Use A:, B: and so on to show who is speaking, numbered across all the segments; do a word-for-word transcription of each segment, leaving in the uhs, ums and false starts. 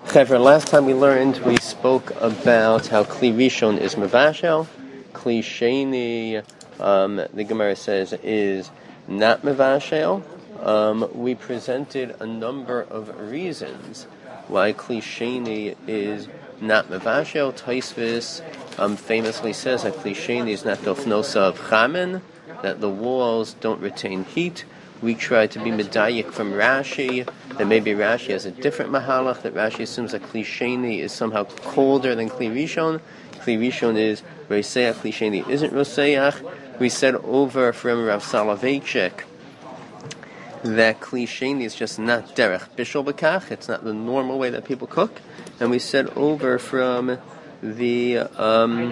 A: Chevra, last time we learned, we spoke about how Kli Rishon is Mevashel, Kli Sheni, um, the Gemara says, is not Mevashel. Um, we presented a number of reasons why Kli Sheni is not Mevashel. Taisvis um, famously says that Kli Sheni is not Dofnosa of Chamen, that the walls don't retain heat. We try to be medayik from Rashi, that maybe Rashi has a different mahalach, that Rashi assumes that Kli Sheni is somehow colder than Kli Rishon. Kli Rishon is Roseach, Kli Sheni isn't Roseach. We said over from Rav Soloveitchik that Kli Sheni is just not derech bishul b'kach, it's not the normal way that people cook. And we said over from the, um,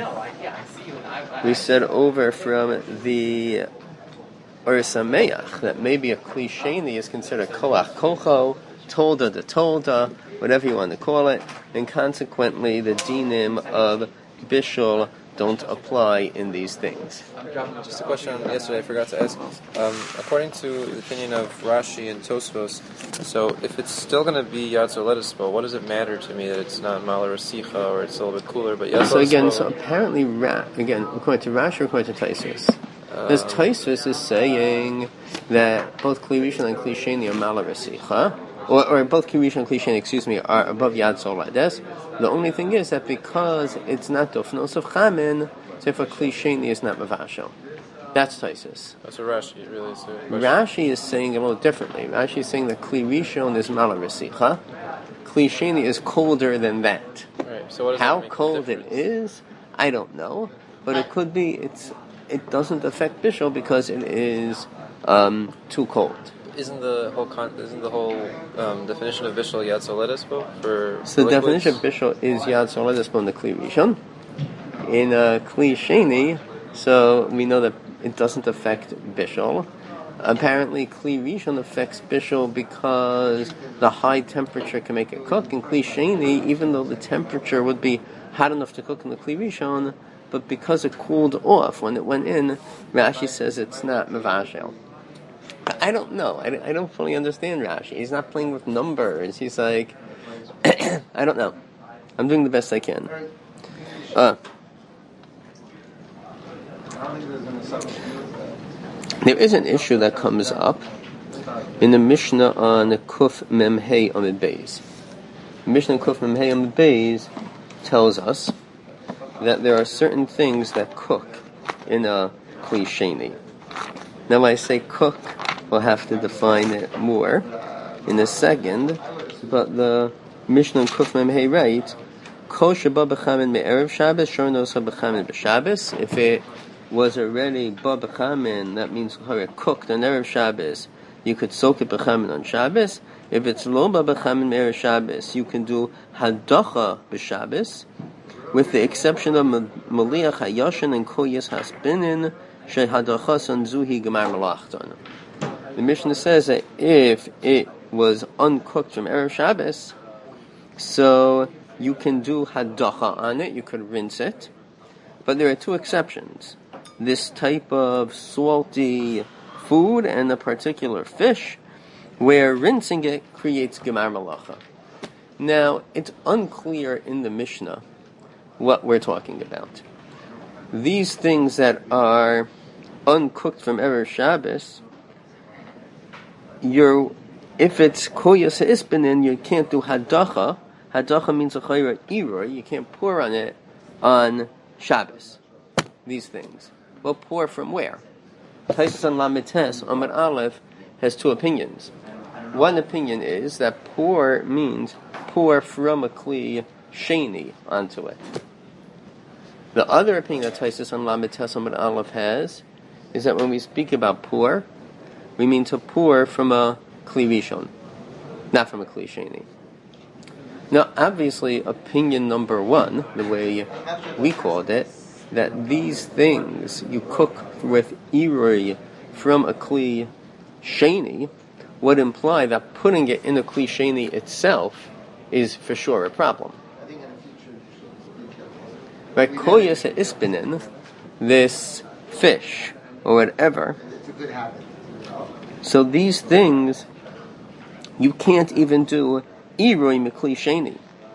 A: we said over from the or sameach, that maybe a Kli Sheni is considered koach kocho, tolda de tolda, whatever you want to call it, and consequently the dinim of bishul don't apply in these things.
B: Just a question on yesterday I forgot to ask. Um, according to the opinion of Rashi and Tosfos, so if it's still going to be Yatzer Letispo, what does it matter to me that it's not Malar Rasicha or it's a little bit cooler? But Yatzer
A: So again, so apparently, Ra- again, according to Rashi or according to Tosfos, This Tosfos is saying that both Kli Rishon and Kli Sheni are Malar Rasicha, or, or both Kli Rishon and Kli Sheni, excuse me, are above Yad Sol Lades. The only thing is that because it's not Dofnos of Chamin, therefore Kli Sheni is not Mavashel. That's Tosfos.
B: That's what Rashi really is.
A: Rashi is saying a little differently. Rashi is saying that Kli Rishon is Malar Rasicha, Kli Sheni is colder than that.
B: Right. So what does
A: How
B: that make
A: cold it is, I don't know, but it could be it's. It doesn't affect bishul because it is um, too cold.
B: Isn't the whole con- isn't the whole um, definition of bishul yad soledespo for
A: So the
B: liquids?
A: definition of bishul is yad soledespo in the Kli Rishon. In uh, Kli Sheni, so we know that it doesn't affect bishul. Apparently, Kli Rishon affects bishul because the high temperature can make it cook. In Kli Sheni, even though the temperature would be hot enough to cook in the Kli Rishon, but because it cooled off when it went in, Rashi says it's not mevashel. I don't know. I, I don't fully understand Rashi. He's not playing with numbers. He's like, I don't know. I'm doing the best I can. Uh, there is an issue that comes up in the Mishnah on Kuf Mem Hey Amid Beis. Mishnah Kuf Mem Hey Amid Beis tells us that there are certain things that cook in a Kli Sheni. Now, when I say cook, we'll have to define it more in a second, but the Mishnah Kuf Mem Hey writes, Kol sheba b'chamin me'erev Shabbos, shor nosa b'chamin b'Shabbos. If it was already ba b'chamin, that means it cooked on Erev Shabbos, you could soak it b'chamin on Shabbos. If it's lo ba b'chamin me'erev Shabbos, you can do hadacha b'Shabbos, with the exception of Maliach Hayashin and Koyas Hasbinin, Shehadachasan Zuhi Gemar Malachton. The Mishnah says that if it was uncooked from Erev Shabbos, so you can do Hadacha on it, you could rinse it, but there are two exceptions. This type of salty food and a particular fish, where rinsing it creates Gemar Malacha. Now, it's unclear in the Mishnah what we're talking about. These things that are uncooked from Erev Shabbos, you're, if it's koyas ha'isbinin, you can't do hadacha. Hadacha means a chayra irur. You can't pour on it on Shabbos. These things. Well, pour from where? Taisus and Lamites, Amar Aleph, has two opinions. One opinion is that pour means pour from a kli Sheni onto it. The other opinion that Taisus on Lamed Tesam and Aleph has is that when we speak about pour, we mean to pour from a Kli Rishon, not from a Kli Sheni. Now, obviously, opinion number one, the way we called it, that these things you cook with irui from a Kli Sheni would imply that putting it in a Kli Sheni itself is for sure a problem. Right, koyas ispinin, this fish or whatever. So these things you can't even do iroi mikli sheni.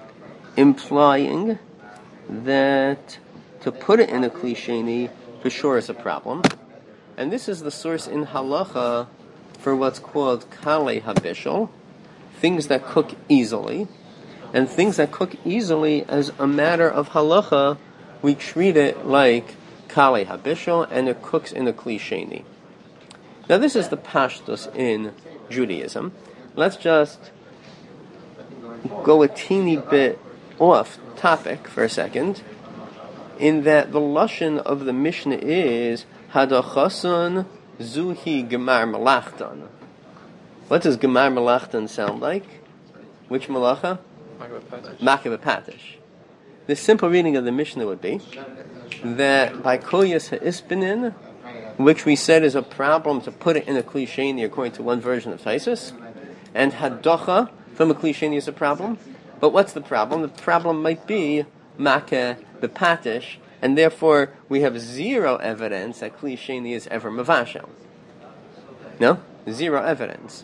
A: implying that to put it in a kli sheni for sure is a problem. And this is the source in halacha for what's called kale habishol, things that cook easily. And things that cook easily, as a matter of halacha, we treat it like kale habishol, and it cooks in a kli sheni. Now this is the pashtus in Judaism. Let's just go a teeny bit off topic for a second, in that the lashon of the Mishnah is hadachason zuhi gemar malachtan. What does gemar malachtan sound like? Which malacha? Makeh b'patish. The simple reading of the Mishnah would be that by koyas ha'isbinin, which we said is a problem to put it in a kli sheni according to one version of Taisus, and hadacha from a kli sheni is a problem. But what's the problem? The problem might be makeh b'patish, and therefore we have zero evidence that kli sheni is ever mavashel. No? Zero evidence.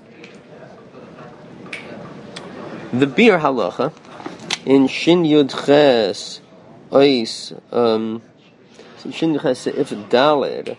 A: The Bir Halacha in Shin Yud Ches Ois um Shin Yud Ches If Daled,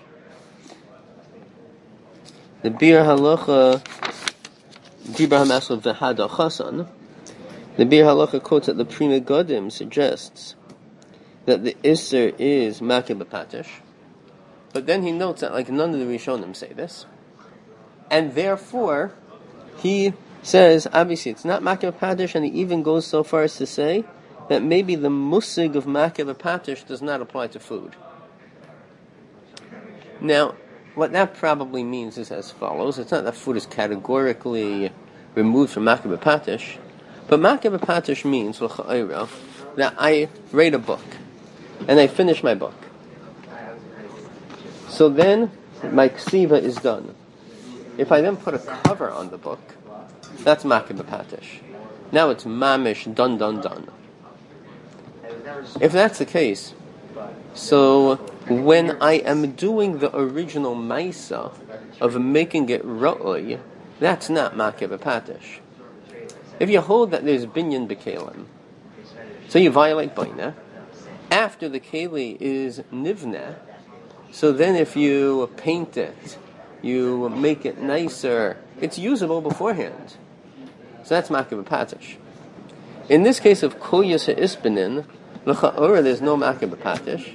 A: the Bir Halacha Dibra Hamasel V'Hada Chasan, the Bir Halacha quotes that the Pri Megadim suggests that the Isser is Makeh b'Patish, but then he notes that like none of the Rishonim say this, and therefore he says obviously it's not Makeh b'Patish, and he even goes so far as to say that maybe the musig of Makeh b'Patish does not apply to food. Now, what that probably means is as follows: it's not that food is categorically removed from Makeh b'Patish, but Makeh b'Patish means l'cha'ira that I read a book and I finish my book. So then my ksiva is done. If I then put a cover on the book, that's Makeh b'Patish. Now it's mamish, done, done, done. If that's the case, so when I am doing the original maisa of making it ra'oi, that's not Makeh b'Patish. If you hold that there's binyan b'kelim, so you violate baina, after the keli is nivneh, so then if you paint it, you make it nicer, it's usable beforehand. So that's Makeh b'Patish. In this case of koyas ha'isbinin, l'cha'ora there's no Makeh b'Patish,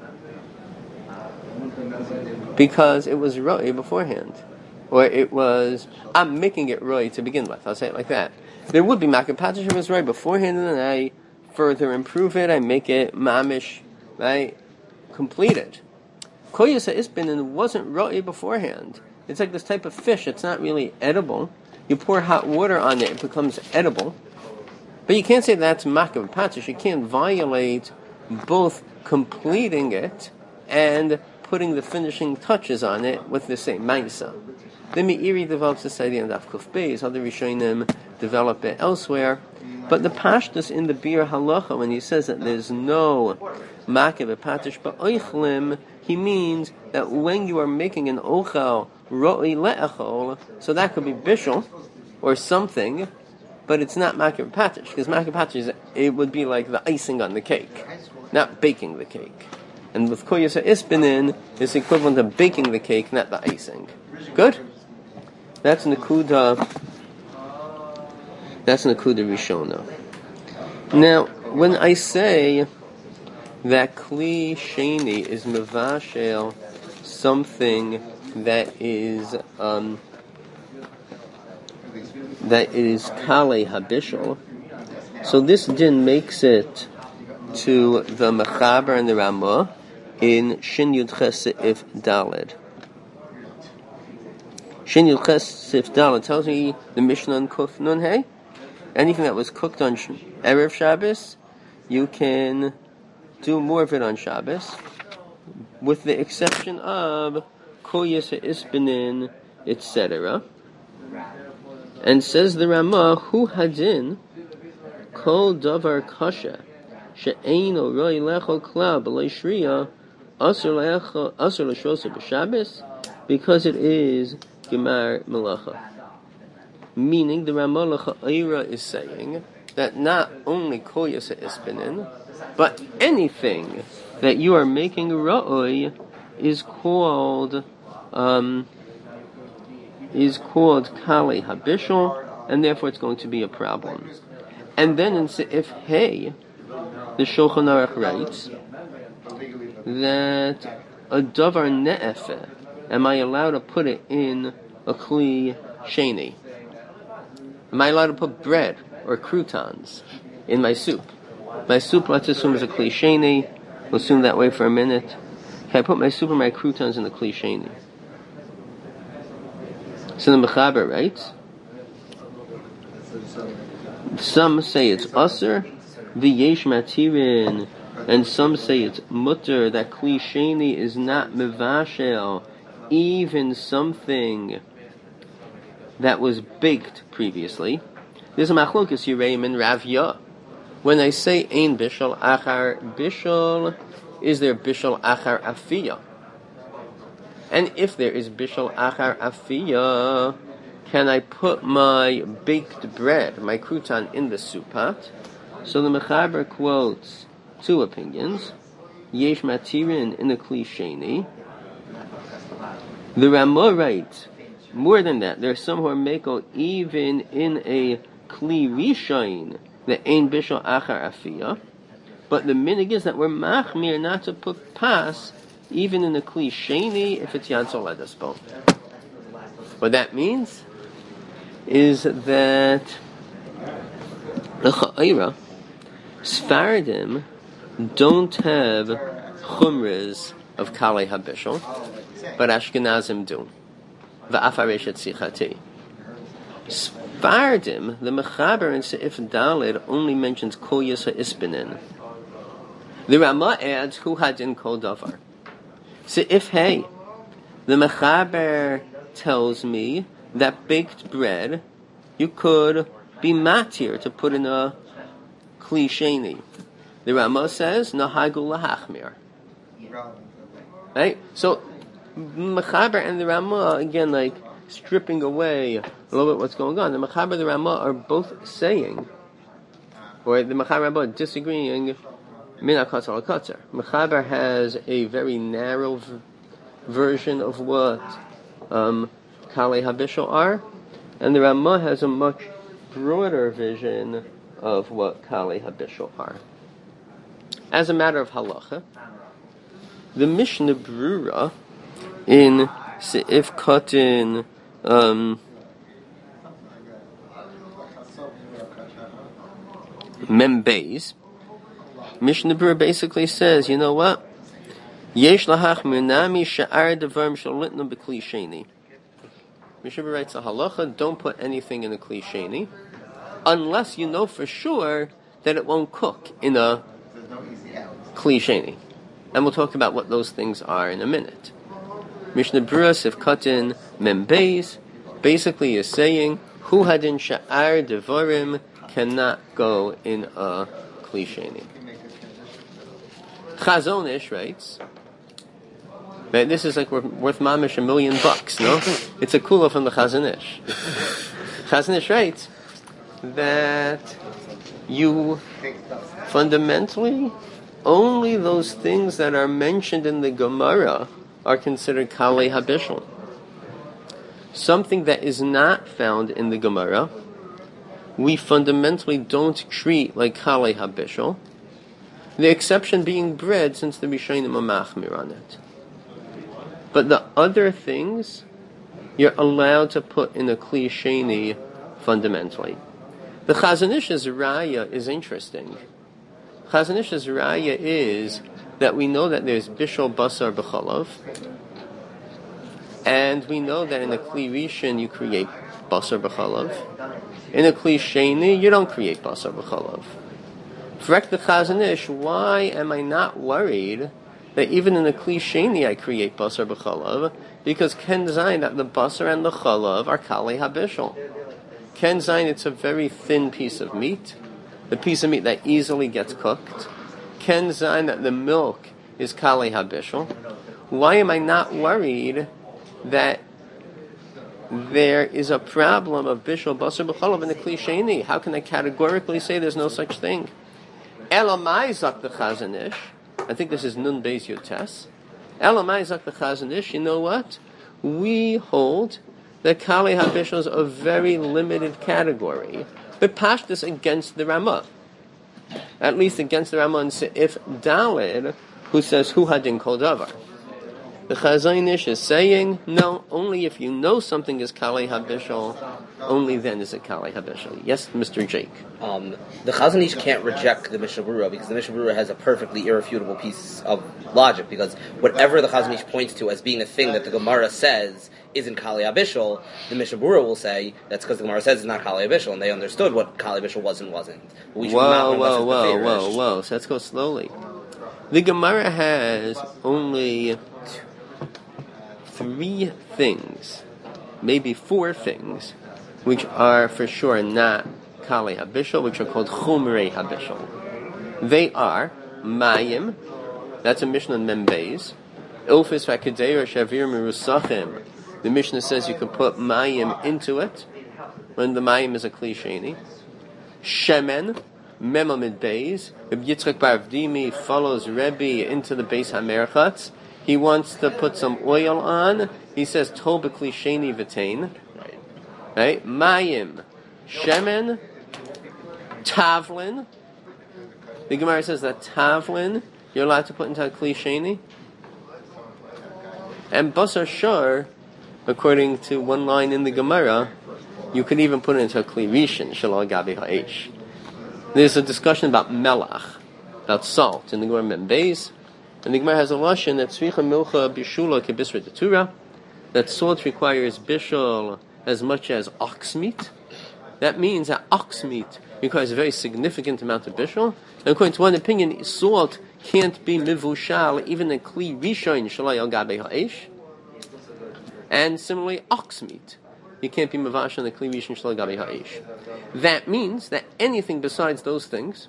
A: because it was roi beforehand. Or it was, I'm making it roi to begin with, I'll say it like that. There would be Makeh b'Patish if it was roi beforehand, and then I further improve it, I make it mamish, right, completed. Koyas ha'isbinin wasn't roi beforehand. It's like this type of fish, it's not really edible. You pour hot water on it, it becomes edible. But you can't say that's Makeh b'Patish. You can't violate both completing it and putting the finishing touches on it with the same maisa. The Meiri develops this idea in Daf Kuf Beis, other Rishonim develop it elsewhere. But the Pashtus in the Bir Halacha, when he says that there's no Makeh b'Patish ba'oichlim, he means that when you are making an ochel ro'i le'echol, so that could be bishul or something, but it's not Makeh b'Patish, because Makeh b'Patish is, it would be like the icing on the cake, not baking the cake. And with koyas ha'isbinin, it's equivalent of baking the cake, not the icing. Good? That's Nakuda. That's Nakuda Rishona. Now, when I say that Kli Sheni is mevashel something that is um, that is Kale Habishol, so this din makes it to the Mechaber and the Ramah in Shin Yud Ches If Daled. Shin Yud Ches If Daled tells me the Mishnah on Kuf Nun Hey, anything that was cooked on Erev Shabbos, you can do more of it on Shabbos, with the exception of koyas ha'isbinin, et cetera. And says the Ramah, Hu hadin kol davar kasha she'eino roi lechol klal b'lei shriya asur l'shrosa b'Shabbos, because it is gemar melacha. Meaning the Ramah l'cha'ira is saying that not only kol yasa ispinin, but anything that you are making ra'oi is called um, is called kali habishol, and therefore it's going to be a problem. And then in Seif Hey, the Shulchan Aruch writes that a davar ne'efe, am I allowed to put it in a kli sheni? Am I allowed to put bread or croutons in my soup? My soup, let's assume, is a kli sheni. We'll assume that way for a minute. Can I put my soup or my croutons in the kli sheni? So the Mechaber writes, some say it's aser, v'yesh matirin, and some say it's mutter, that kli sheni is not mevashel, even something that was baked previously. There's a machlokas Yireim and Ravya. When I say ein bishol achar bishol, is there bishol achar afiyah? And if there is bishol achar afiyah, can I put my baked bread, my crouton, in the soup pot? So the Mechaber quotes two opinions. Yesh matirin in the kli sheni. The Ramah writes, more than that, there are some who are meko even in a kli rishain, the ein bishol achar afiyah. But the minig is that we're machmir not to put pas even in a kli sheni if it's yatzol edaspo. What that means is that the cha'ira Sfaradim don't have chumras of kali habishol, but Ashkenazim do. Va'afareshet sichati. Sfaradim, the Mechaber in Seif Daled only mentions kol yasa ispinin. The Ramah adds hu hadin kol davar. Seif Hey, the Mechaber tells me that baked bread you could be matir to put in a kli sheni. The Ramah says nahagu lahachmir. Right? So Mechaber and the Ramah, again, like stripping away a little bit what's going on. The Mechaber and the Ramah are both saying, or the Mechaber and Ramah disagreeing, min ha-katzar al-katzar. Mechaber has a very narrow v- version of what um, kali habishol are, and the Ramah has a much broader vision of what kali habishol are. As a matter of halacha, the Mishnah Brura in Seif Katan um, Mem Beis, Mishnah Brura basically says, you know what? Yesh lahachmir nami sha'ar devarim shalotnu b'kli sheni. Mishnah Brura writes a halacha: don't put anything in a kli sheni unless you know for sure that it won't cook in a kli sheni. And we'll talk about what those things are in a minute. Mishnah Brura Seif Katan Mem Beis basically is saying hu hadin sha'ar devarim cannot go in a kli sheni. Chazon Ish writes that this is like worth, worth mamish a million bucks, no? It's a kula from the Chazon Ish. Chazon Ish writes that you fundamentally only those things that are mentioned in the Gemara are considered kali habishol. Something that is not found in the Gemara, we fundamentally don't treat like kali habishol. The exception being bread, since the Rishonim are machmir on it. But the other things, you're allowed to put in a kli sheni fundamentally. The Chazon Ish's raya is interesting. Chazon Ish's raya is that we know that there's bishol basar b'chalav, and we know that in a kli rishon you create basar b'chalav. In a kli sheni you don't create basar b'chalav. Correct the Chazon Ish, why am I not worried that even in the kli sheni I create basar b'chalav? Because ken zayin that the basar and the chalav are kali habishol. Ken zayin, it's a very thin piece of meat, the piece of meat that easily gets cooked. Ken zayin that the milk is kali habishol. Why am I not worried that there is a problem of bishul basar b'cholav in the kli sheni. How can I categorically say there's no such thing? Elamai zak the Chazon Ish. I think this is Nun Beis Yotes. Elamai zak the Chazon Ish. You know what? We hold that Kali HaBishul is a very limited category, but Pashtus against the Ramah. At least against the Ramah and Seif Daled, who says, Hu Hadin Kol Davar. The Chazon Ish is saying, no, only if you know something is Kali HaBishul, only then is it Kali HaBishul. Yes, Mister Jake.
C: Um, the Chazon Ish can't reject the Mishnah Berurah because the Mishnah Berurah has a perfectly irrefutable piece of logic, because whatever the Chazon Ish points to as being a thing that the Gemara says isn't Kali HaBishul, the Mishnah Berurah will say that's because the Gemara says it's not Kali HaBishul, and they understood what Kali HaBishul was and wasn't. We should
A: whoa,
C: not
A: whoa, whoa, whoa, whoa. So let's go slowly. The Gemara has only three things, maybe four things, which are for sure not Kali HaBishul, which are called Chumrei HaBishul. They are Mayim, that's a Mishnah in Membeis, Ilfis V'Akedera Shavir Merusachim. The Mishnah says you can put Mayim into it, when the Mayim is a Kli Sheni. Shemen, Memamid Beis. Rabbi Yitzchak Bar Avdimi follows Rebbe into the Beis HaMerchatz. He wants to put some oil on. He says, Tol b'kli sheni v'tein. Right? Mayim. Shemen. Tavlin. The Gemara says that Tavlin, you're allowed to put into a kli sheni. And Basar Shor, according to one line in the Gemara, you could even put it into a kli rishon, shalal gabi ha'esh. There's a discussion about melach, about salt, in the Gemara Membeis. And the Gemara has a lashon that tzricha milcha bishula kebisra detura, that salt requires bishul as much as ox meat. That means that ox meat requires a very significant amount of bishul. And according to one opinion, salt can't be mivushal even in kli rishon shalai al gabe ha'esh. And similarly, ox meat, you can't be mivash in the kli rishon shalai gabe ha'esh. That means that anything besides those things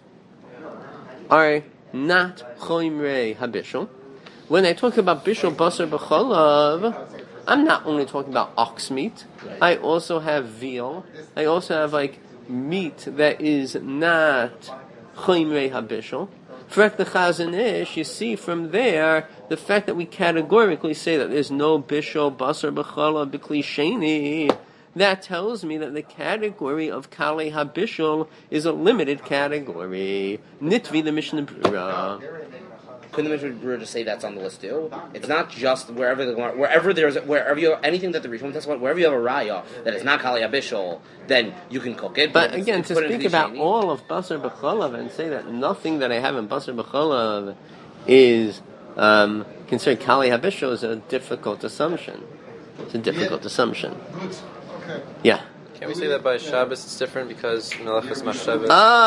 A: are not choimrei habishul. When I talk about bishul basar b'cholav, I'm not only talking about ox meat. I also have veal. I also have like meat that is not choimrei habishul. For the Chazon Ish, you see from there the fact that we categorically say that there's no bishul basar b'cholav b'kli sheni. That tells me that the category of Kali HaBishul is a limited category. Nitvi the Mishnah Berurah.
C: Couldn't the Mishnah Berurah just say that's on the list too? It's not just wherever the wherever there's wherever you have anything that the Rishon talks about, wherever you have a raya that is not Kali HaBishul, then you can cook it.
A: But, but again, to speak about all of Basar B'cholav and say that nothing that I have in Basar B'cholav is um, considered Kali HaBishul is a difficult assumption. It's a difficult yeah. assumption.
B: Okay.
A: Yeah.
B: Can we say that by Shabbos it's different because Melachas Machshavos?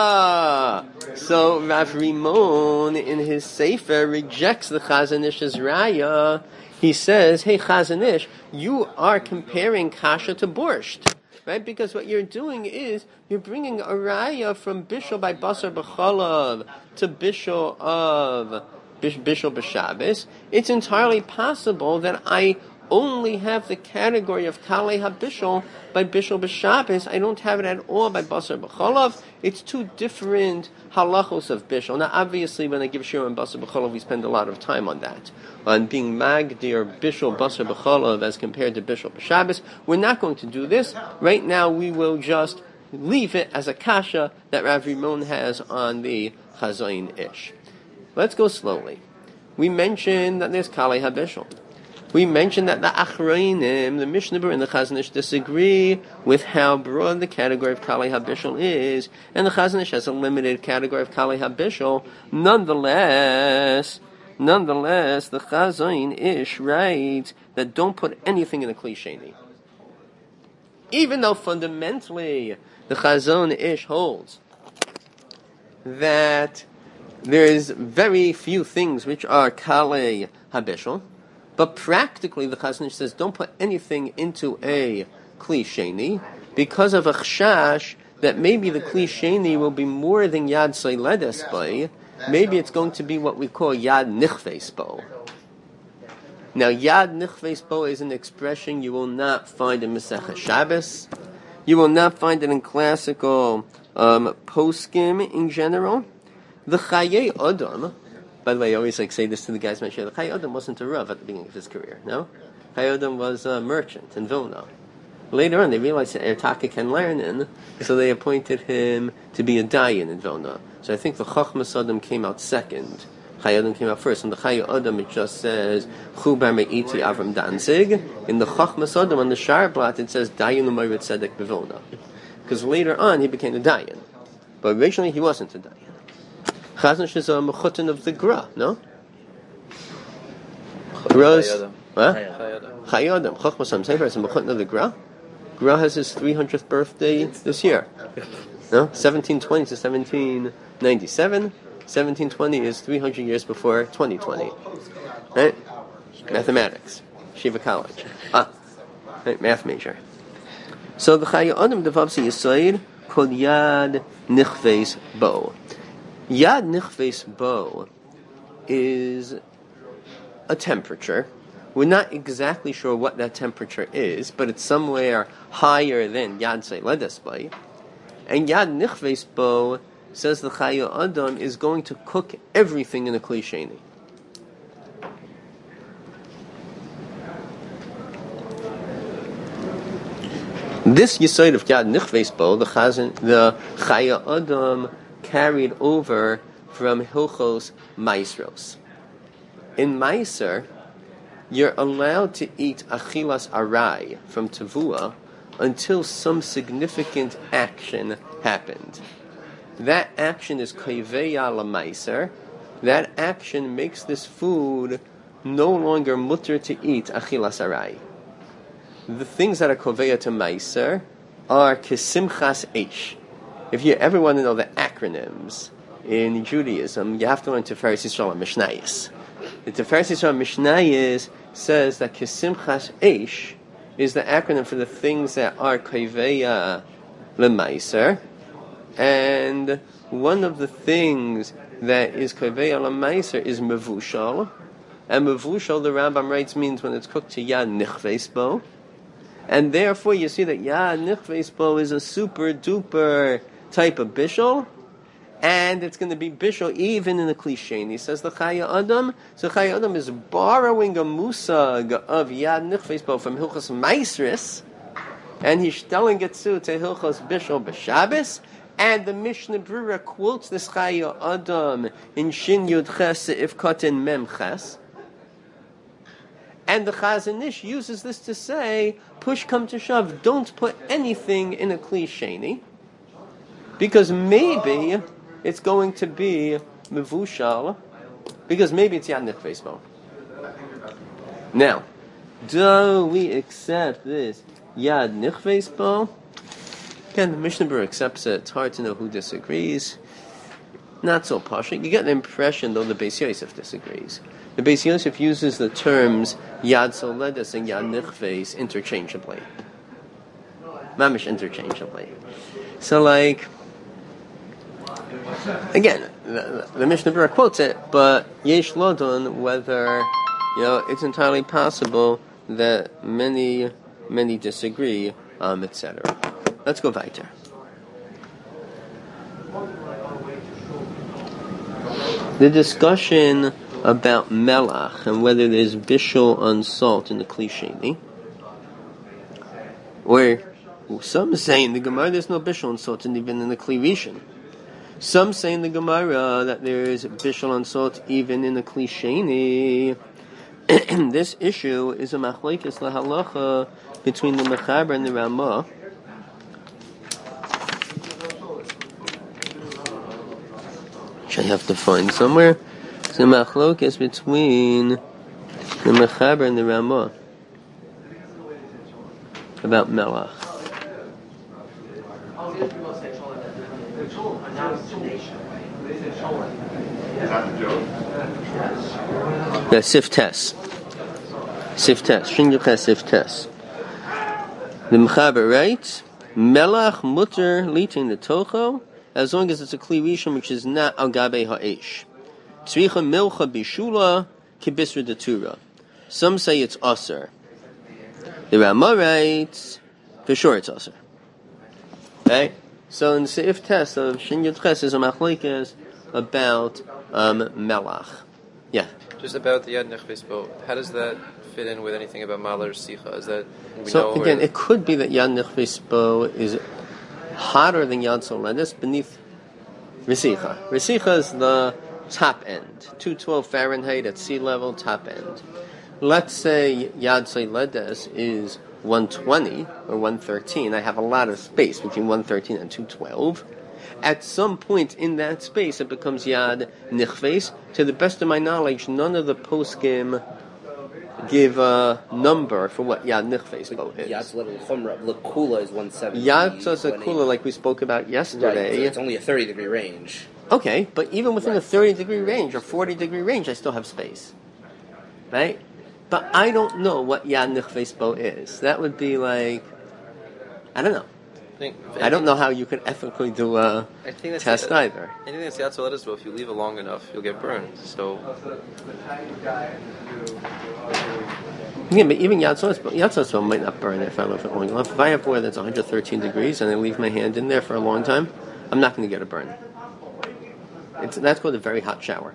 A: Ah, so Rav Rimon in his Sefer rejects the Chazon Ish's Raya. He says, "Hey Chazon Ish, you are comparing kasha to borscht, right? Because what you're doing is you're bringing a Raya from Bishul by Basar B'cholav to Bishul of Bishul B'Shabbos. It's entirely possible that I only have the category of Kali HaBishul by Bishul B'Shabbos. I don't have it at all by Basar B'cholav. It's two different halachos of Bishul. Now, obviously, when I give Shir on Basar B'cholav, we spend a lot of time on that, on being Magdir Bishul Basar B'cholav as compared to Bishul B'Shabbos. We're not going to do this. Right now, we will just leave it as a kasha that Rav Rimon has on the Chazon Ish. Let's go slowly. We mentioned that there's Kali HaBishul. We mentioned that the Achrayim, the Mishnah Berurah and the Chazon Ish disagree with how broad the category of Kali HaBishul is, and the Chazon Ish has a limited category of Kali HaBishul. Nonetheless, nonetheless, the Chazon Ish writes that don't put anything in the Kli Sheni. Even though fundamentally the Chazon Ish holds that there is very few things which are Kali HaBishul, but practically, the Chazon Ish says, don't put anything into a Kli Sheni, because of a chashash that maybe the Kli Sheni will be more than Yad Seiledes by. Maybe it's going to be what we call Yad Nichves bo. Now, Yad Nichves Bo is an expression you will not find in Masechah Shabbos. You will not find it in classical um, poskim in general. The Chaye Adam, by the way, I always like say this to the guys, the Chaye Adam wasn't a Rav at the beginning of his career, no? Chaye Adam was a merchant in Vilna. Later on, they realized that Ertaka can learn in, so they appointed him to be a dayan in Vilna. So I think the Chachmas Adam came out second. Chaye Adam came out first. In the Chaye Adam, it just says Chubar Me'iti Avram Danzig. In the Chachmas Adam, on the Sharblat, it says Dayan Umayrit Tzedek Bevilna. Because later on, he became a dayan. But originally, he wasn't a dayan. Chazon is a mechutin of the Gra, no? Gra's... What? Chaye Adam. Chachmas Adam Sefer is a mechutin of the Gra. Gra has his three hundredth birthday this year. No? seventeen twenty to seventeen ninety-seven. seventeen twenty is three hundred years before twenty twenty. Right? Mathematics. Shiva College. Ah. Right? Math major. So the Chaye Adam Devavsi Yisoid called Yad Nichves Bo. Yad Nichves Bo is a temperature. We're not exactly sure what that temperature is, but it's somewhere higher than Yad Seiledes Bo. And Yad Nichves Bo, says the Chaye Adam, is going to cook everything in a Kli Sheni. This Yesod of Yad Nichves Bo, the Chazan, the Chaye Adam carried over from Hilchos Maisros. In Maiser, you're allowed to eat achilas arai from Tavua until some significant action happened. That action is koiveya l'maiser. That action makes this food no longer mutter to eat achilas arai. The things that are koveya to maiser are kesimchas eish. If you ever want to know the acronyms in Judaism, you have to learn Tiferes Yisrael and Mishnayos. The Tiferes Yisrael Mishnayos says that Kesimchas Eish is the acronym for the things that are Koveya L'Maiser, and one of the things that is Koveya L'Maiser is Mevushal, and Mevushal, the Rambam writes, means when it's cooked to Yad Nichves Bo, and therefore you see that Yad Nichves Bo is a super duper type of bishul, and it's going to be bishul even in the Kli Sheni, says the Chaye Adam. So Chaye Adam is borrowing a musag of Yad Nichves Bo from Hilchos Maisris, and he's telling it to Hilchos Bishul B'Shabbos, and the Mishnah Brura quotes this Chaye Adam in Shin Yud Ches If Kotin Mem Ches, and the Chazon Ish uses this to say, push come to shove, don't put anything in a Kli Sheni, because maybe it's going to be mevushal, because maybe it's Yad Nichves Bo. Now, do we accept this Yad Nichves Bo? Again, the Mishnah Berurah accepts it. It's hard to know who disagrees. Not so pashut. You get the impression, though, the Beis Yosef disagrees. The Beis Yosef uses the terms Yad Soledes and Yad Nichves interchangeably. Mamish interchangeably. So, like, again, the, the Mishnah Berurah quotes it, but Yesh Lodon, whether, you know, it's entirely possible that many, many disagree, um, et cetera. Let's go weiter. The discussion about melach and whether there's bishul on salt in the Kli Sheni, or some say in the Gemara there's no bishul on salt even in the Kli Rishon. Some say in the Gemara that there is bishul on salt even in the Kli Sheni. This issue is a machlokes lahalacha between the Mechaber and the Ramah. Which I have to find somewhere. It's a machlokes between the Mechaber and the Ramah about melach. Yeah, Sif Tes. Sif Tes. Shinjucha Sif Tes. The Mechaber writes, Melach mutter litin the tocho, as long as it's a Kli Rishon which is not al gabe ha'esh. Tzricha milcha bishula kibisra detura. Some say it's Aser. The Rama writes, for sure it's Aser. Okay? So in Seif Tes of Shin Yud Ches is a machlokes about um, Melach. Yeah.
B: Just about the Yad Nechves Bo, how does that fit in with anything about Malar Sicha? Is that we
A: So
B: know
A: again,
B: where-
A: it could be that Yad Nechves Bo is hotter than Yad Soledis beneath Resicha. Resicha is the top end, two twelve Fahrenheit at sea level, top end. Let's say Yad Soledis is one twenty or one thirteen. I have a lot of space between one thirteen and two twelve. At some point in that space, it becomes Yad Nichves. To the best of my knowledge, none of the poskim give a number for what Yad Nichves Bo is.
C: Yad's little chumrah, Lakula is one seventy.
A: Yad Tzazakula, like we spoke about
C: Right,
A: yesterday.
C: so it's only a thirty degree range.
A: Okay, but even within a thirty degree range or forty degree range, I still have space. Right? But I don't know what Yad Nichves Bo is. That would be like, I don't know.
B: I, think,
A: I don't know how you could ethically do a
B: I think that's
A: test
B: the,
A: either.
B: Anything that's Yad Soledis Bo, if you leave it long enough, you'll get burned. So
A: Yeah, but even Yad Tzazakula Yad Tzazakula might not burn if I leave it long enough. If I have one that's one hundred thirteen degrees and I leave my hand in there for a long time, I'm not going to get a burn. It's, that's called a very hot shower.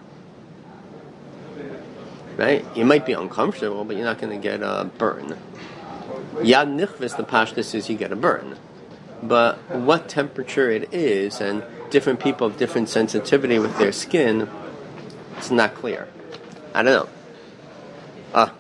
A: Right? You might be uncomfortable, but you're not going to get a burn. Yad Nichves, the pashtus is you get a burn. But what temperature it is, and different people have different sensitivity with their skin, it's not clear. I don't know. Ah.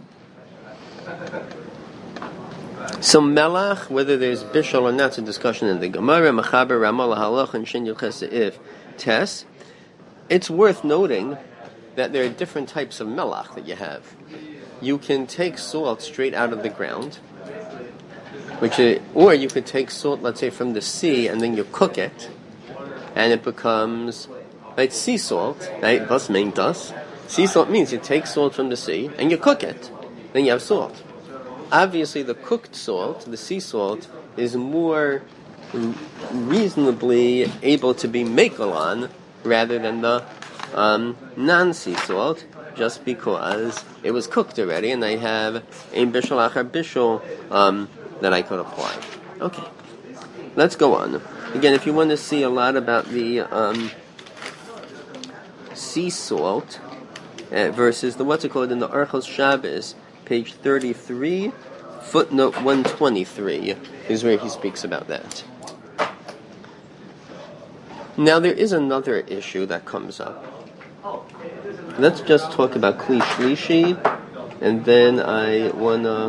A: So melach, whether there's bishul or not, it's a discussion in the Gemara, Mechaber, Ramallah, Halach, and Shin Yud Ches If Tes. It's worth noting that there are different types of melach that you have. You can take salt straight out of the ground, which is, or you could take salt, let's say, from the sea, and then you cook it, and it becomes, right, sea salt, right, das meint das. Sea salt means you take salt from the sea, and you cook it, then you have salt. Obviously, the cooked salt, the sea salt, is more reasonably able to be mekel on rather than the um, non-sea salt, just because it was cooked already, and I have a bishul achar bishul um, that I could apply. Okay, let's go on. Again, if you want to see a lot about the um, sea salt uh, versus the what's it called in the Orchos Shabbos, page thirty-three, footnote one twenty-three is where he speaks about that. Now there is another issue that comes up. Let's just talk about Kli Shlishi, and then I wanna.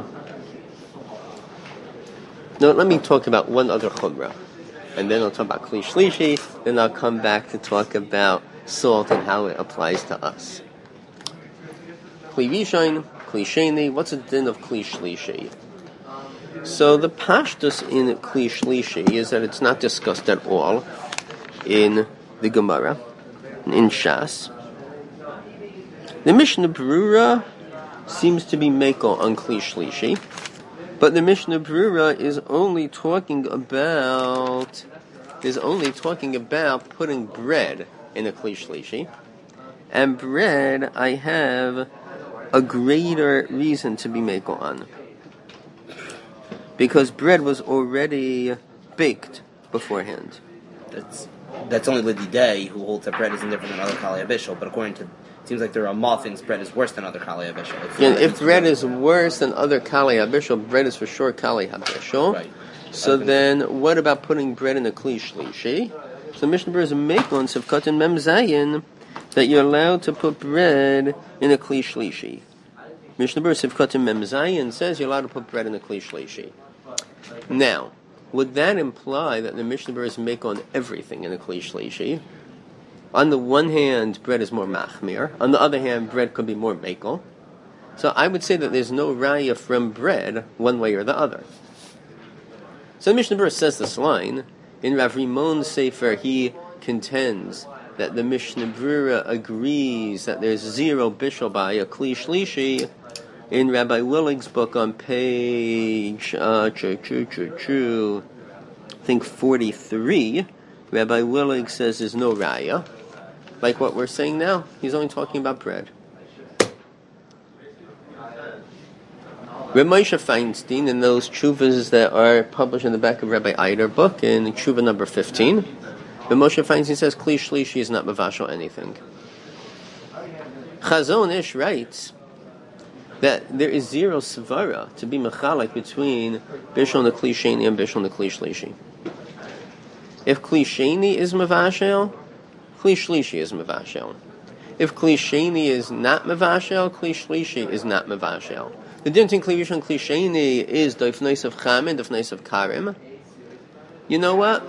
A: No, let me talk about one other chumrah, and then I'll talk about Kli Shlishi. Then I'll come back to talk about salt and how it applies to us. Kli Rishon, Kli Sheni. What's the din of Kli Shlishi? So the pashtus in Kli Shlishi is that it's not discussed at all in the Gemara, in Shas. The Mishnah Berurah seems to be mekel on Kli Shlishi, but the Mishnah Berurah is only talking about is only talking about putting bread in a Kli Shlishi, and bread I have a greater reason to be mekel on, because bread was already baked beforehand.
C: That's that's only Lidi Day who holds that bread isn't different than other Kali Abishal, but according to, it seems like there are muffins, bread is worse than other Kali Abishal. If,
A: Yeah, if bread is worse than other Kali Habishal, bread is for sure Kali Habishal.
C: Right.
A: So then, what about putting bread in a Kli Shlishi? So Mishnah Berurah is a mekel on Sivkat and Mem Zayin that you're allowed to put bread in a Kli Shlishi. Mishnah Berurah Sivkat and Mem Zayin says you're allowed to put bread in a Kli Shlishi. Now, would that imply that the Mishnah Berurah is mekel on everything in a Kli Shlishi? On the one hand, bread is more machmir. On the other hand, bread could be more mekel. So I would say that there's no raya from bread one way or the other. So Mishnah Berurah says this line. In Rav Rimon's Sefer, he contends that the Mishnah Berurah agrees that there's zero bishul by a Kli Shlishi. In Rabbi Willig's book on page, uh, choo, choo, choo, choo, I think forty-three, Rabbi Willig says there's no raya. Like what we're saying now, he's only talking about bread. Reb Moshe Feinstein, in those tshuvas that are published in the back of Rabbi Eider book, in tshuva number fifteen, Reb Moshe Feinstein says, Kli Shlishi is not mavashal anything. Chazon Ish writes that there is zero svara to be mechalek between Bishul and Kli Sheni and Bishul and Kli Shlishi. If Kli Sheni is mavashel, Kli Shlishi is mavashel. If Kli Sheni is not mavashel, Kli Shlishi is not mavashel. The difference between Kli Rishon and Kli Sheni is Doifnais of Cham and Doifnais of Karim. You know what?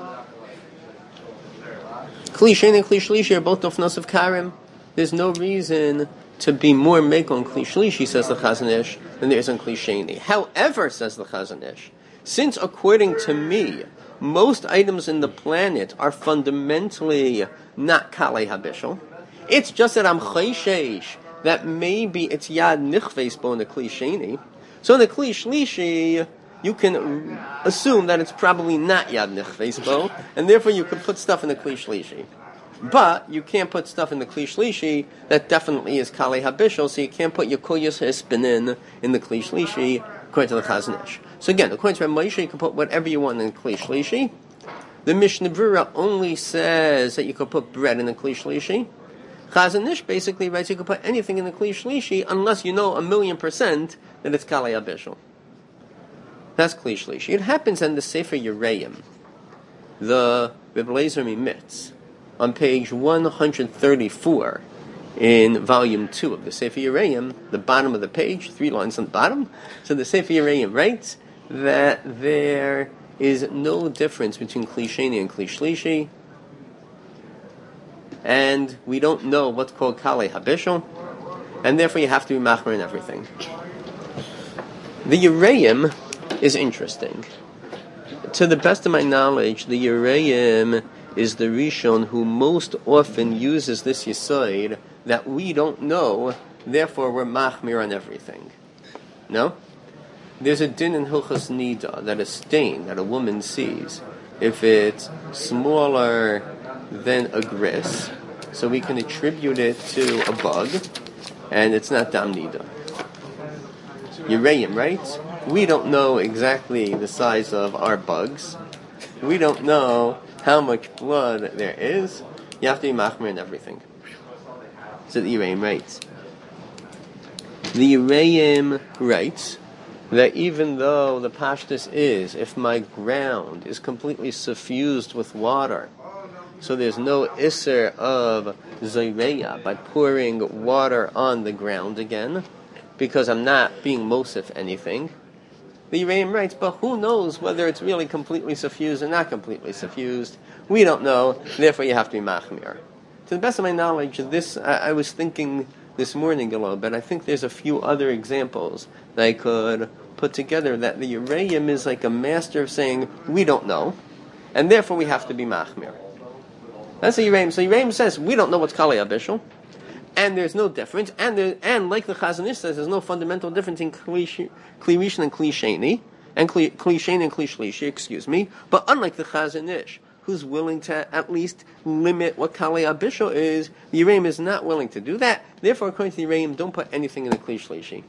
A: Kli Sheni and Kli Shlishi are both Doifnais of Karim. There's no reason to be more make on Kli Shlishi, says the Chazon Ish, than there is on Kli Sheni. However, says the Chazon Ish, since according to me, most items in the planet are fundamentally not Kalei HaBishul, it's just that I'm Chayshesh, that maybe it's Yad Nichves Bo in the Kli Sheni. So in the Kli Shlishi, you can assume that it's probably not Yad Nichves Bo, and therefore you could put stuff in the Kli Shlishi. But you can't put stuff in the Kli Shlishi that definitely is Kalei HaBishul, so you can't put your Koyos Hispinin in the Kli Shlishi, according to the Chazon Ish. So again, according to Reb Moshe, you can put whatever you want in the Kli Shlishi. The Mishnah Berurah only says that you can put bread in the Kli Shlishi. Chazon Ish basically writes you can put anything in the Kli Shlishi unless you know a million percent that it's Kalei HaBishul. That's Kli Shlishi. It happens in the Sefer Yereim, the Reb Eliezer Mimitz, on page one hundred thirty-four in volume two of the Sefer Yereim, the bottom of the page, three lines on the bottom. So the Sefer Yereim writes that there is no difference between Kli Sheni and Kli Shlishi, and we don't know what's called Kalei HaBishul, and therefore you have to be machmer in everything. The Yereim is interesting. To the best of my knowledge, the Yereim is the Rishon who most often uses this Yesod that we don't know, therefore we're machmir on everything. No? There's a din in Hilchos Nida that a stain that a woman sees, if it's smaller than a gris, so we can attribute it to a bug, and it's not dam nida. Yereim, right? We don't know exactly the size of our bugs. We don't know how much blood there is. You have to be machmir in everything. So the Yereim writes. The Yereim writes that even though the pashtus is, if my ground is completely suffused with water, so there's no isser of zoreya by pouring water on the ground again, because I'm not being mosif anything. The Yereim writes, but who knows whether it's really completely suffused or not completely suffused? We don't know, therefore you have to be machmir. To the best of my knowledge, this I, I was thinking this morning a little bit. I think there's a few other examples that I could put together that the Yereim is like a master of saying, we don't know, and therefore we have to be machmir. That's the Yereim. So Yereim says, we don't know what's Kalei HaBishul, and there's no difference, and there, and like the Chazon Ish says, there's no fundamental difference in Kli Rishon and Kli Sheni, and Kli Sheni and Kli Shlishi, excuse me, but unlike the Chazon Ish, who's willing to at least limit what Kalei HaBishul is, the Yereim is not willing to do that. Therefore, according to the Yereim, don't put anything in the Kli Shlishi.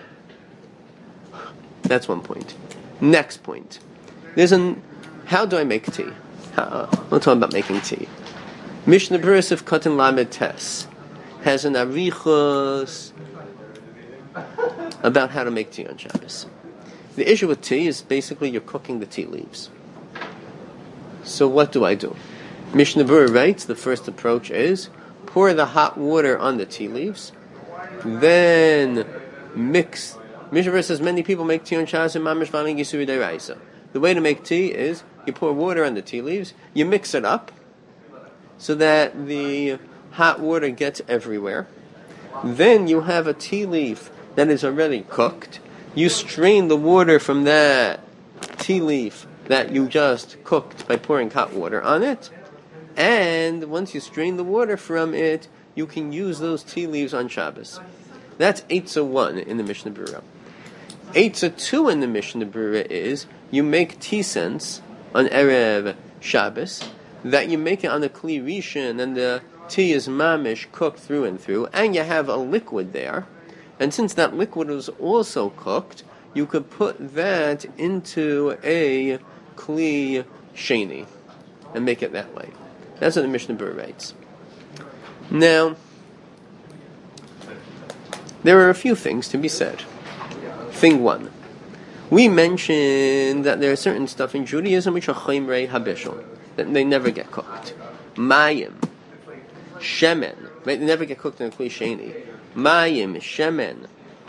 A: That's one point. Next point. There's an, how do I make tea? How, we'll talk about making tea. Mishnah Berurah of Katan Lamed Tes has an arichos about how to make tea on Shabbos. The issue with tea is basically you're cooking the tea leaves. So what do I do? Mishnah Berurah writes the first approach is pour the hot water on the tea leaves, then mix. Mishnah Berurah says many people make tea on Shabbos and mamish v'aling yisuri deraisa. The way to make tea is you pour water on the tea leaves, you mix it up so that the hot water gets everywhere. Then you have a tea leaf that is already cooked. You strain the water from that tea leaf that you just cooked by pouring hot water on it. And once you strain the water from it, you can use those tea leaves on Shabbos. That's Eitzah one in the Mishnah Berurah. Eitzah two in the Mishnah Berurah is you make tea scents on Erev Shabbos, that you make it on the Kli Rishon, and the tea is mamish, cooked through and through, and you have a liquid there. And since that liquid was also cooked, you could put that into a kli sheni and make it that way. That's what the Mishnah Berurah writes. Now, there are a few things to be said. Thing one. We mentioned that there are certain stuff in Judaism which are chomrei habishul, that they never get cooked. Mayim, shemen, right? They never get cooked in a kli sheni. Mayim, shemen,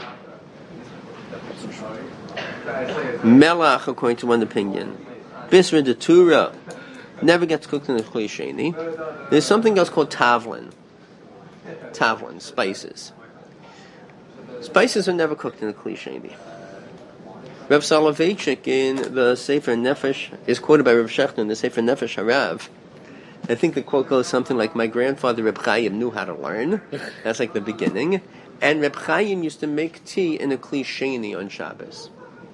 A: melach, according to one opinion. Bisra detura never gets cooked in a kli sheni. There's something else called tavlin. Tavlin, spices. Spices are never cooked in a kli sheni. Reb Soloveitchik in the Sefer Nefesh is quoted by Reb Shechter in the Sefer Nefesh Harav. I think the quote goes something like, "My grandfather Reb Chaim knew how to learn." That's like the beginning. And Reb Chaim used to make tea in a kli sheni on Shabbos.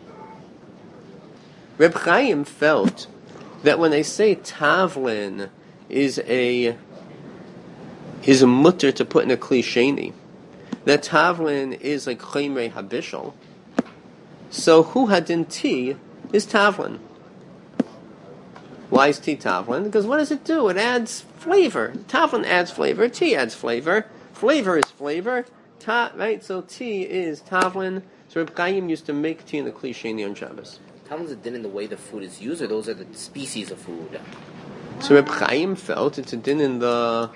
A: Reb Chaim felt that when they say tavlin is a is a mutter to put in a kli sheni, that tavlin is like chomrei habishul. So hu hadin tea is tavlin. Why is tea tavlin? Because what does it do? It adds flavor. Tavlin adds flavor. Tea adds flavor. Flavor is flavor. Ta, right? So tea is tavlin. So Reb Chaim used to make tea in the kli sheni on Shabbos.
C: Tavlin's a din in the way the food is used, or those are the species of food?
A: So Reb Chaim felt it's a din in the...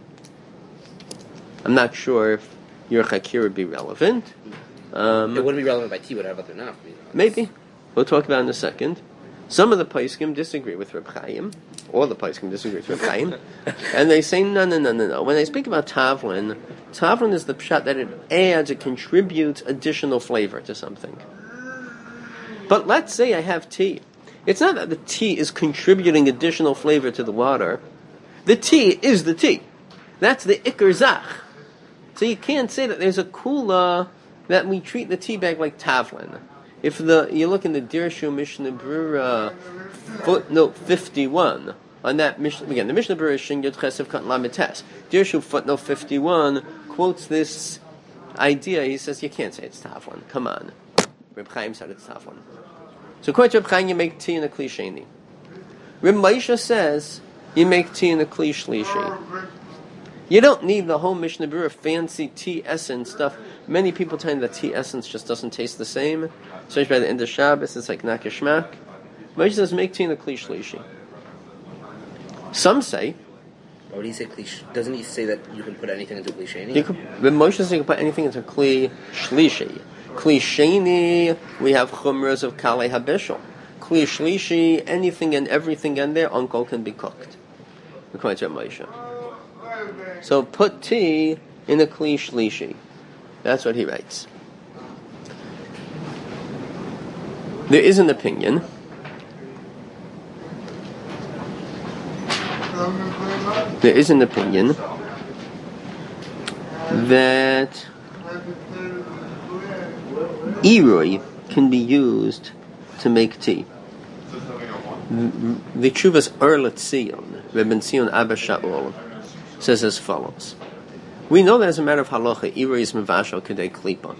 A: I'm not sure if your chakir would be relevant. Um,
C: it wouldn't be relevant by tea, whatever they're not.
A: Maybe. We'll talk about it in a second. Some of the Paiskim disagree with Reb Chaim. All the Paiskim disagree with Reb Chaim. And they say, no, no, no, no, no. When they speak about tavlin, tavlin is the pshat that it adds, it contributes additional flavor to something. But let's say I have tea. It's not that the tea is contributing additional flavor to the water. The tea is the tea. That's the ikar zach. So you can't say that there's a kula that we treat the tea bag like tavlin. If the you look in the Dirshu Mishnah Berurah footnote fifty-one on that Mishnah again, the Mishnah Berurah Shin Yud Chesev Kat Lamed Tes. Dirshu footnote fifty-one quotes this idea. He says you can't say it's tavlin. Come on, Reb Chaim said it's tavlin. So according to Reb Chaim, you make tea in a kli sheni. Reb Moshe says you make tea in a kli shlishi. You don't need the whole Mishnah Berurah fancy tea essence stuff. Many people tell you that tea essence just doesn't taste the same. Especially by the end of Shabbos, it's like nakishmak. Moshe says make tea in a kli shlishi. Some say...
C: Why would he say kli? Doesn't he say that you can put anything into kli sheni?
A: You could, but Moshe says you can put anything into kli shlishi. Kli sheni, we have chumras of kalei habishul. Kli shlishi, anything and everything in there, uncle can be cooked. According to Moshe. So put tea in a kli shlishi. That's what he writes. There is an opinion there is an opinion that irui can be used to make tea. The Chuvas Erlet Zion, Rebbe Zion Abba Shaul, says as follows. We know that as a matter of halacha, irui is mevashal kedei klipa.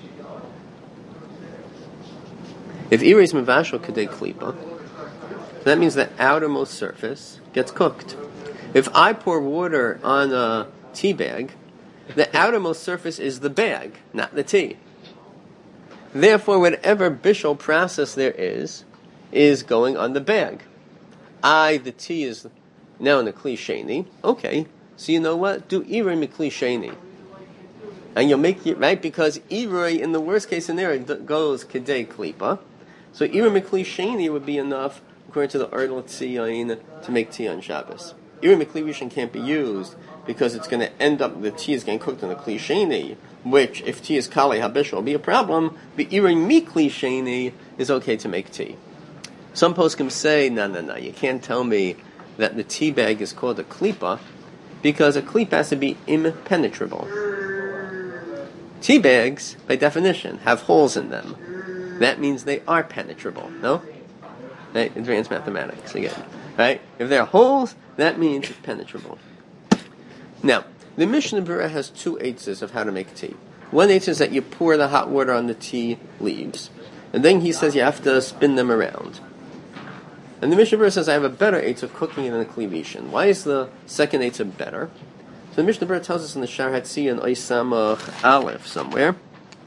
A: If irui is mevashal kedei klipa, that means the outermost surface gets cooked. If I pour water on a tea bag, the outermost surface is the bag, not the tea. Therefore, whatever bishul process there is, is going on the bag. I, the tea is now in the kli sheni. Okay, so you know what? Do irui mikli sheni. And you'll make it, right? Because irui, in the worst case scenario, goes kedei klipa. So irui mikli sheni would be enough, according to the Erdel Tzion, to make tea on Shabbos. Irui mikli rishon can't be used because it's going to end up, the tea is getting cooked in the kli sheni, which, if tea is kalei habishul, will be a problem. But irui mikli sheni is okay to make tea. Some poskim say, no, no, no, you can't tell me that the tea bag is called a klipa, because a klipa has to be impenetrable. Tea bags, by definition, have holes in them. That means they are penetrable, no? Right? Advanced mathematics, again. Right? If there are holes, that means it's penetrable. Now, the Mishnah Berurah has two eitzes of how to make tea. One eitzah is that you pour the hot water on the tea leaves. And then he says you have to spin them around. And the Mishnah Berurah says, I have a better eitzah of cooking it in a kli rishon. Why is the second eitzah better? So the Mishnah Berurah tells us in the Shar Hatziyah in Ois Samach Aleph somewhere.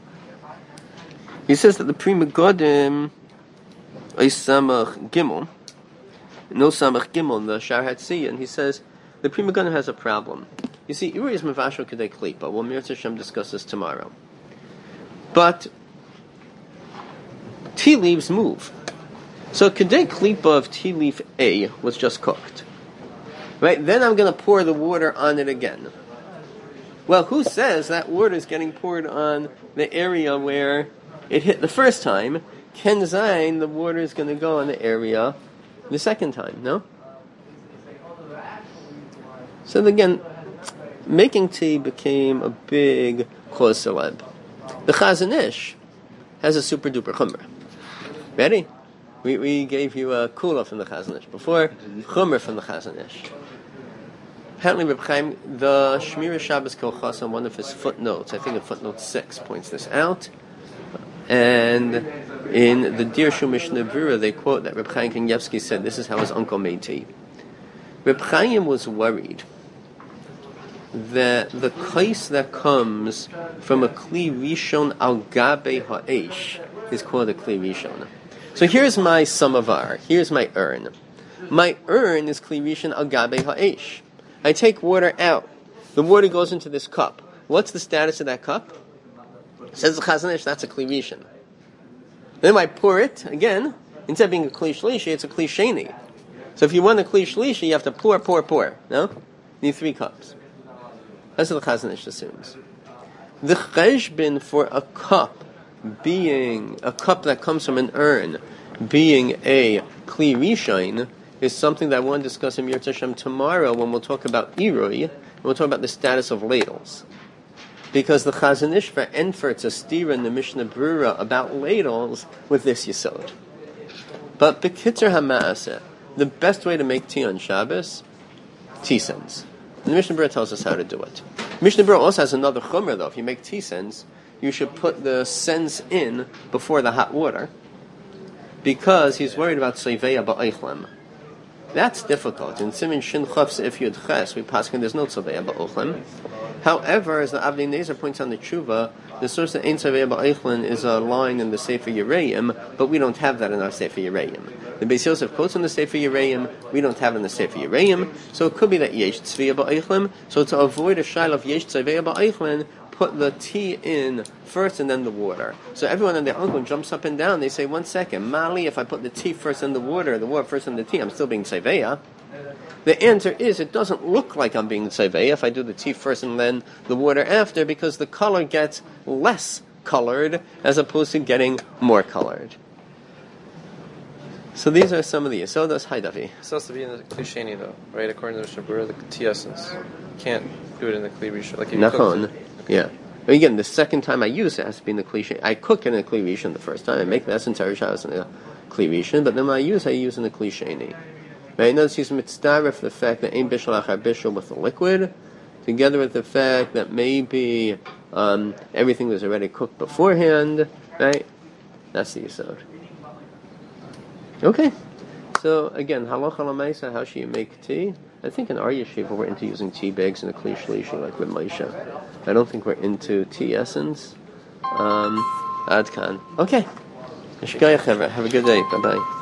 A: He says that the Pri Megadim, Ois Samach Gimel, no Samach Gimel in the Shar Hatziyah, and he says the Pri Megadim has a problem. You see, Uri is Mavashal Kedei Klipa. We'll Mir Hashem discuss this tomorrow. But tea leaves move. So Kedei Klipa of tea leaf A was just cooked. Right? Then I'm going to pour the water on it again. Well, who says that water is getting poured on the area where it hit the first time? Ken Zayin, the water is going to go on the area the second time, no? So again, making tea became a big cause celeb. The Chazon Ish has a super duper chumrah. Ready? We we gave you a kula from the Chazon Ish before, chumrah from the Chazon Ish. Apparently, Reb Chaim, the Shmira Shabbos Kolchas, on one of his footnotes, I think in footnote six, points this out. And in the Dirshu Mishnah Berurah, they quote that Reb Chaim Kanievsky said this is how his uncle made tea. Reb Chaim was worried that the kais that comes from a kli rishon al gabe ha'esh is called a kli rishon. So here's my samovar. Here's my urn. My urn is kli rishon al gabe ha'esh. I take water out. The water goes into this cup. What's the status of that cup? Says the Chazon Ish, that's a kli rishon. Then I pour it again. Instead of being a kli shlishi, it's a kli sheni. So if you want a kli shlishi, you have to pour, pour, pour. No, you need three cups. That's what the Chazon Ish assumes. The cheshbin for a cup being a cup that comes from an urn, being a kli rishon, is something that I want to discuss in Yirtzeh Hashem tomorrow when we'll talk about Irui, and we'll talk about the status of ladles. Because the Chazon Ish for Enfert's a stira in the Mishnah Berurah about ladles with this yesod. But B'kitzer HaMa'aseh, the best way to make tea on Shabbos, tisens. And the Mishnah Berurah tells us how to do it. Mishnah Berurah also has another chumrah though. If you make tisens, you should put the sense in before the hot water, because he's worried about Tzeiveya Ba'oichlem. That's difficult. In Simin Shin Chav if Yud Ches, we paskin there's no Tzeiveya Ba'oichlem. However, as the Avnei Nezer points on the Tshuva, the source of Ein Tzeiveya Ba'oichlem is a line in the Sefer Yereim, but we don't have that in our Sefer Yereim. The Beis Yosef quotes in the Sefer Yereim, we don't have it in the Sefer Yereim, so it could be that Yesh Tzeiveya Ba'oichlem. So to avoid a shail of Yesh Tzeiveya Ba'oichlem, put the tea in first and then the water. So everyone and their uncle jumps up and down. They say, one second, Mali, if I put the tea first and the water, the water first and the tea, I'm still being Tzeiveya. The answer is, it doesn't look like I'm being Tzeiveya if I do the tea first and then the water after, because the color gets less colored as opposed to getting more colored. So these are some of the Yesodas. Hi, Davi.
B: It's supposed to be in the Kli Sheni, though, right? According to the Mishnah Berurah, the tea essence. You can't do it in the Kli Rishon. Like if you
A: Nachon.
B: cook it.
A: Yeah. But again, the second time I use it has to be in the Kli Sheni. I cook in a Kli Rishon the first time. I make the essence of Shabbos in a Kli Rishon, but then when I use I use in the Kli Sheni. Right? Notice he's mitzdaref for the fact that ein bishul achar bishul with the liquid, together with the fact that maybe um, everything was already cooked beforehand. Right? That's the yesod. Okay. So again, halacha l'maisa, how should you make tea? I think in our yeshiva we're into using tea bags in a kli shlishi like with Moshe. I don't think we're into tea essence. Um, Adkan. Okay. Have a good day. Bye bye.